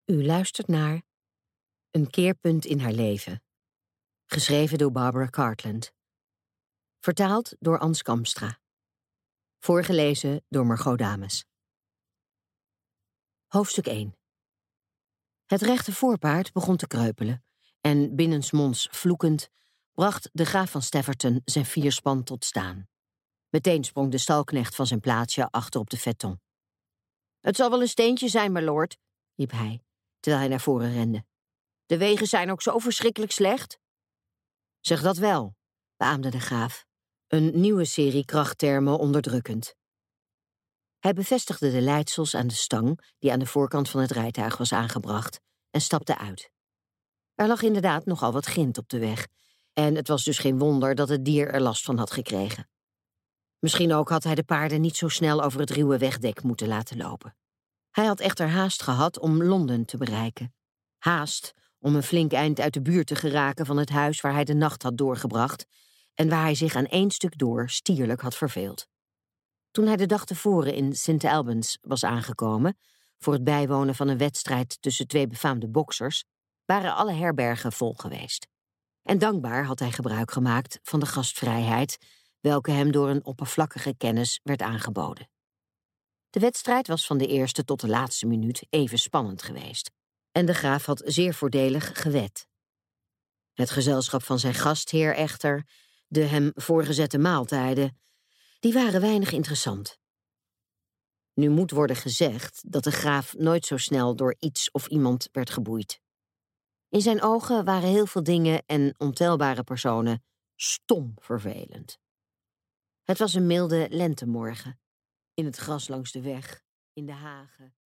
U luistert naar Een keerpunt in haar leven. Geschreven door Barbara Cartland. Vertaald door Ans Kamstra. Voorgelezen door Margot Dames. Hoofdstuk 1. Het rechte voorpaard begon te kreupelen en binnensmonds vloekend bracht de graaf van Staverton zijn vierspan tot staan. Meteen sprong de stalknecht van zijn plaatsje achter op de phaeton. Het zal wel een steentje zijn, my lord, riep hij, terwijl hij naar voren rende. De wegen zijn ook zo verschrikkelijk slecht. Zeg dat wel, beaamde de graaf, een nieuwe serie krachttermen onderdrukkend. Hij bevestigde de leidsels aan de stang die aan de voorkant van het rijtuig was aangebracht en stapte uit. Er lag inderdaad nogal wat grind op de weg en het was dus geen wonder dat het dier er last van had gekregen. Misschien ook had hij de paarden niet zo snel over het ruwe wegdek moeten laten lopen. Hij had echter haast gehad om Londen te bereiken. Haast om een flink eind uit de buurt te geraken van het huis waar hij de nacht had doorgebracht en waar hij zich aan één stuk door stierlijk had verveeld. Toen hij de dag tevoren in St. Albans was aangekomen, voor het bijwonen van een wedstrijd tussen twee befaamde boksers, waren alle herbergen vol geweest. En dankbaar had hij gebruik gemaakt van de gastvrijheid, welke hem door een oppervlakkige kennis werd aangeboden. De wedstrijd was van de eerste tot de laatste minuut even spannend geweest, en de graaf had zeer voordelig gewed. Het gezelschap van zijn gastheer echter, de hem voorgezette maaltijden, die waren weinig interessant. Nu moet worden gezegd dat de graaf nooit zo snel door iets of iemand werd geboeid. In zijn ogen waren heel veel dingen en ontelbare personen stom vervelend. Het was een milde lentemorgen, in het gras langs de weg, in de hagen.